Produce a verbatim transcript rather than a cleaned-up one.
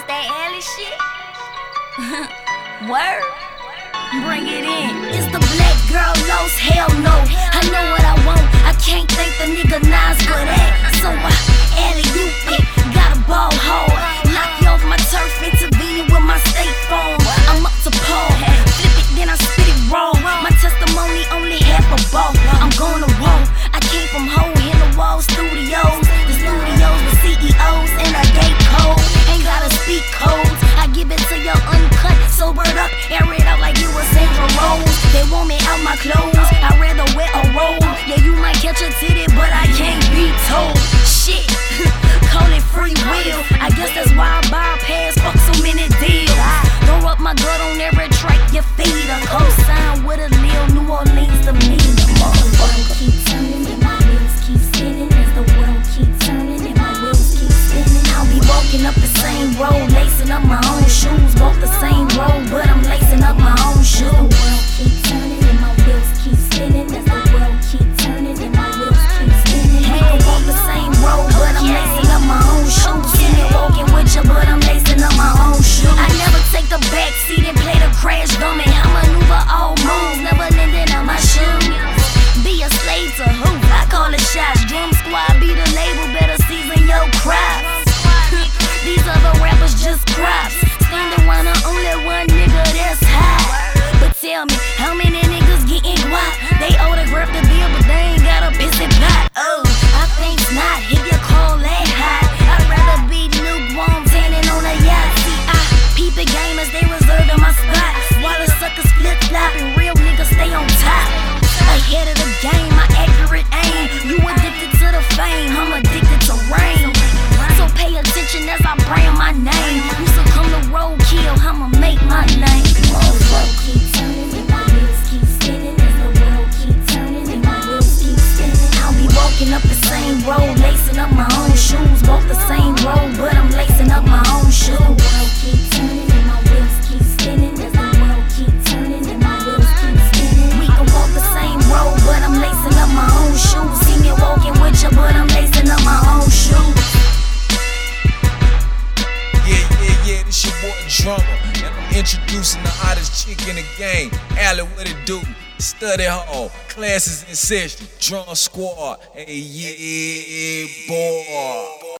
that alley shit? Word? Bring it in. It's the black girl lost, hell no. I know what I want, I can't thank the nigga Nas for that. So I alley you it, got a ball hard. Knock you off my turf, intervening with my state farm. I'm up to par, flip it then I spit it raw. My testimony only half a ball. I'm going to war, I came from hole in the wall studios. The studios with C E Os and a gate code. Ain't gotta speak codes, I give it to you uncut, sobered up, air it out like you was Sandra Rose. They want me out my clothes, I'd rather wear a robe. Yeah, you might catch a titty, but I can't be told. Shit, call it free will. I guess that's why I bypass, fuck so many deals. Throw up my gut on every track you feed. A co-sign with a Lil New Orleans to me. The motherfucker keep turning and my wheels keep spinning. As the world keep turning and my wheels keep spinning. I'll be walking up the same road, lacing up my own shoes. Walk the same road, but I'm lacing up my own shoes. The world keep turning and my wheels keep spinning. As the world keep turning and my wheels keep spinning. We can walk the same road, but I'm lacing up my own shoes. See me walking with you, but I'm lacing up my own shoes. I never take the back seat and play the crash dummy. I maneuver all moves, never landing on my shoes. Be a slave to who? I call it shots. Drum squad be the label, better season your crops. These other rappers just crops. Stand around the only one nigga that's high. But tell me, how many niggas getting guap? They autograph the deal, but they ain't got a pissy pot. Oh, I think not, if you call that high. I'd rather be lukewarm, tanning on a yacht. See, I peep the gamers, they reserving my spot. While the suckers flip flopping, real niggas stay on top. Ahead of the game, my accurate aim. You addicted to the fame, I'm addicted to rain. So pay attention as I brand my name. You succumb to roadkill, I'ma make my name. The world keep turning and my wheels keep spinning. As the world keep turning and my wheels keep spinning. I'll be walking up the same road, lacing up my own shoes. Walk the same road, but I'm lacing up my own shoes. The world keep turning and my wheels keep spinning. As the world keep turning and my wheels keep spinning. We can walk the same road, but I'm lacing up my own shoes. See me walking with you, but I'm lacing up my own shoes. Yeah, yeah, yeah, this your boy Drummer, and I'm introducing the hottest chick in the game. Allie, what it do? Study hall, classes in session, drum squad. Hey, yeah, boy.